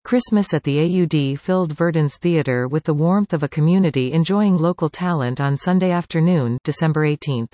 Christmas at the AUD filled Verdun's theatre with the warmth of a community enjoying local talent on Sunday afternoon, December 18.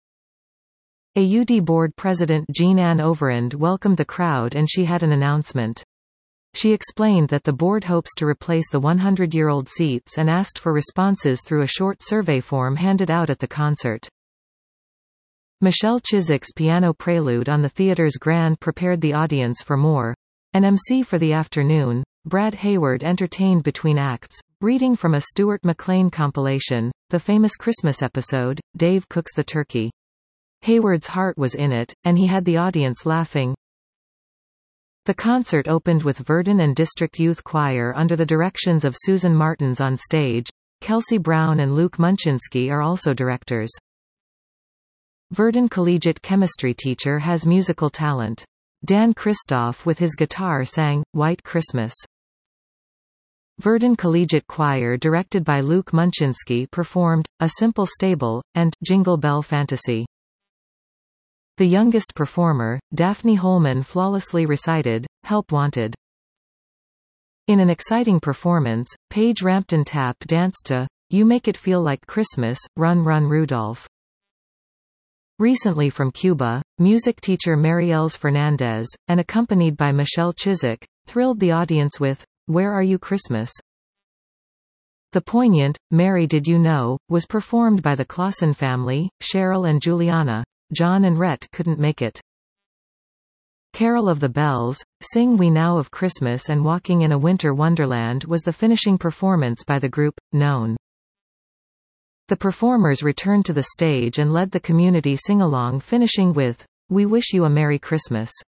AUD board president Jean-Anne Overend welcomed the crowd and she had an announcement. She explained that the board hopes to replace the 100-year-old seats and asked for responses through a short survey form handed out at the concert. Michelle Chiswick's piano prelude on the theatre's grand prepared the audience for more. An MC for the afternoon, Brad Hayward entertained between acts, reading from a Stuart McLean compilation, the famous Christmas episode, Dave Cooks the Turkey. Hayward's heart was in it, and he had the audience laughing. The concert opened with Verdun and District Youth Choir under the directions of Susan Martins on stage. Kelsey Brown and Luke Munchinski are also directors. Verdun Collegiate chemistry teacher has musical talent. Dan Christoph with his guitar sang, White Christmas. Verdun Collegiate Choir directed by Luke Munchinski performed, A Simple Stable, and Jingle Bell Fantasy. The youngest performer, Daphne Holman flawlessly recited, Help Wanted. In an exciting performance, Paige Rampton tap danced to, You Make It Feel Like Christmas, Run Run Rudolph. Recently from Cuba, music teacher Mariels Fernandez, and accompanied by Michelle Chiswick, thrilled the audience with, Where Are You Christmas? The poignant, Mary Did You Know, was performed by the Clausen family, Cheryl and Juliana. John and Rhett couldn't make it. Carol of the Bells, Sing We Now of Christmas and Walking in a Winter Wonderland was the finishing performance by the group, Known. The performers returned to the stage and led the community sing-along finishing with, We Wish You a Merry Christmas.